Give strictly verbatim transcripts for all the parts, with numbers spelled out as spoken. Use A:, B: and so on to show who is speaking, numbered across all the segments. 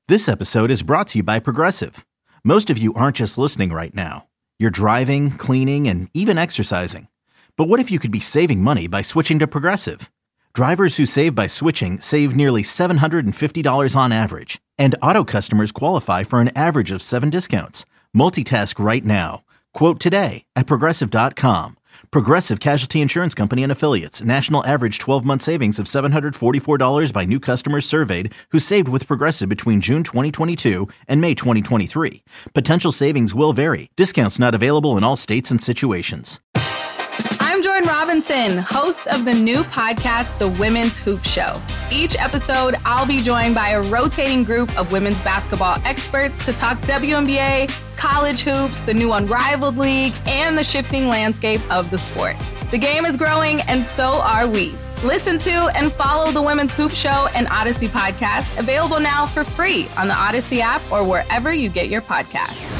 A: This episode is brought to you by Progressive. Most of you aren't just listening right now. You're driving, cleaning, and even exercising. But what if you could be saving money by switching to Progressive? Drivers who save by switching save nearly seven hundred fifty dollars on average. And auto customers qualify for an average of seven discounts. Multitask right now. Quote today at Progressive dot com. Progressive Casualty Insurance Company and Affiliates. National average twelve-month savings of seven hundred forty-four dollars by new customers surveyed who saved with Progressive between June twenty twenty-two and May twenty twenty-three. Potential savings will vary. Discounts not available in all states and situations.
B: I'm Jordan Robinson, host of the new podcast, The Women's Hoop Show. Each episode, I'll be joined by a rotating group of women's basketball experts to talk W N B A, college hoops, the new Unrivaled League, and the shifting landscape of the sport. The game is growing, and so are we. Listen to and follow The Women's Hoop Show and Odyssey podcast, available now for free on the Odyssey app or wherever you get your podcasts.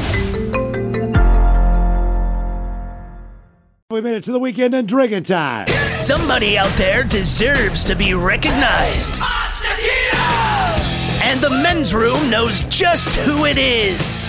C: We made it to the weekend and drinking time.
D: Somebody out there deserves to be recognized. And the men's room knows just who it is.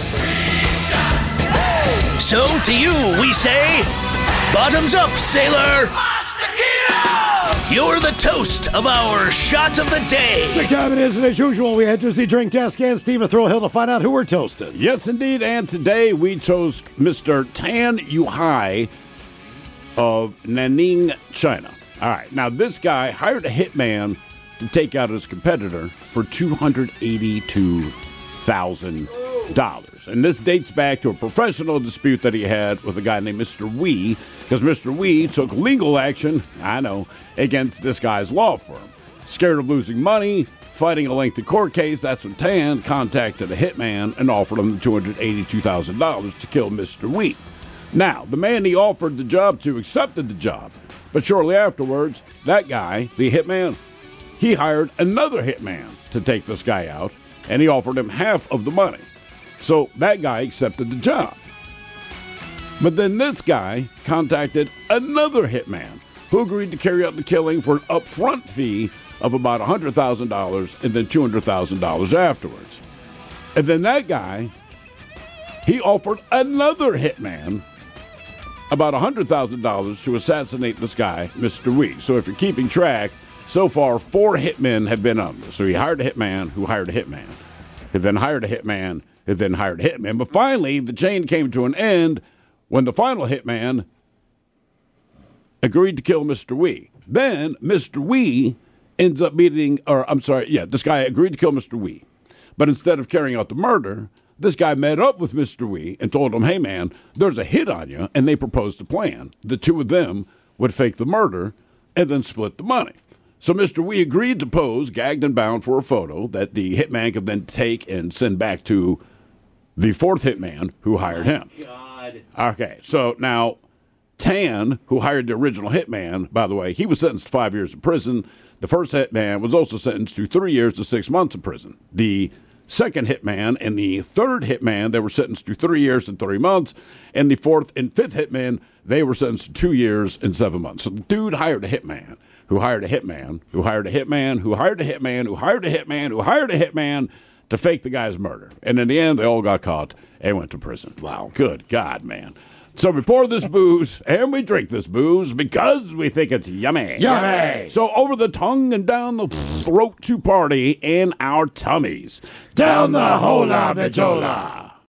D: So to you, we say, bottoms up, sailor. You're the toast of our shot of the day.
C: Drink time it is, and as usual, we head to the drink desk and Steve Thrill Hill to find out who we're toasting.
E: Yes, indeed, and today we toast Mister Tan Yuhai of Nanning, China. All right, now this guy hired a hitman to take out his competitor for two hundred eighty-two thousand dollars. And this dates back to a professional dispute that he had with a guy named Mister Wee, because Mister Wee took legal action, I know, against this guy's law firm. Scared of losing money, fighting a lengthy court case, that's when Tan contacted a hitman and offered him the two hundred eighty-two thousand dollars to kill Mister Wee. Now, the man he offered the job to accepted the job, but shortly afterwards, that guy, the hitman, he hired another hitman to take this guy out, and he offered him half of the money. So that guy accepted the job. But then this guy contacted another hitman who agreed to carry out the killing for an upfront fee of about one hundred thousand dollars and then two hundred thousand dollars afterwards. And then that guy, he offered another hitman about one hundred thousand dollars to assassinate this guy, Mister Wee. So if you're keeping track, so far four hitmen have been on this. So he hired a hitman who hired a hitman. He then hired a hitman who then hired a hitman. But finally, the chain came to an end when the final hitman agreed to kill Mister Wee. Then Mister Wee ends up meeting, or I'm sorry, yeah, this guy agreed to kill Mister Wee. But instead of carrying out the murder, this guy met up with Mister Wee and told him, hey, man, there's a hit on you, and they proposed a plan. The two of them would fake the murder and then split the money. So Mister Wee agreed to pose, gagged and bound, for a photo that the hitman could then take and send back to the fourth hitman who hired him. God. Okay, so now Tan, who hired the original hitman, by the way, he was sentenced to five years in prison. The first hitman was also sentenced to three years to six months in prison. The second hitman and the third hitman, they were sentenced to three years and three months. And the fourth and fifth hitman, they were sentenced to two years and seven months. So the dude hired a hitman, who hired a hitman, who hired a hitman, who hired a hitman, who hired a hitman, who hired a hitman to fake the guy's murder. And in the end, they all got caught and went to prison. Wow. Good God, man. So we pour this booze, and we drink this booze because we think it's yummy.
C: Yummy!
E: So over the tongue and down the throat to party in our tummies.
C: Down the hola bijola.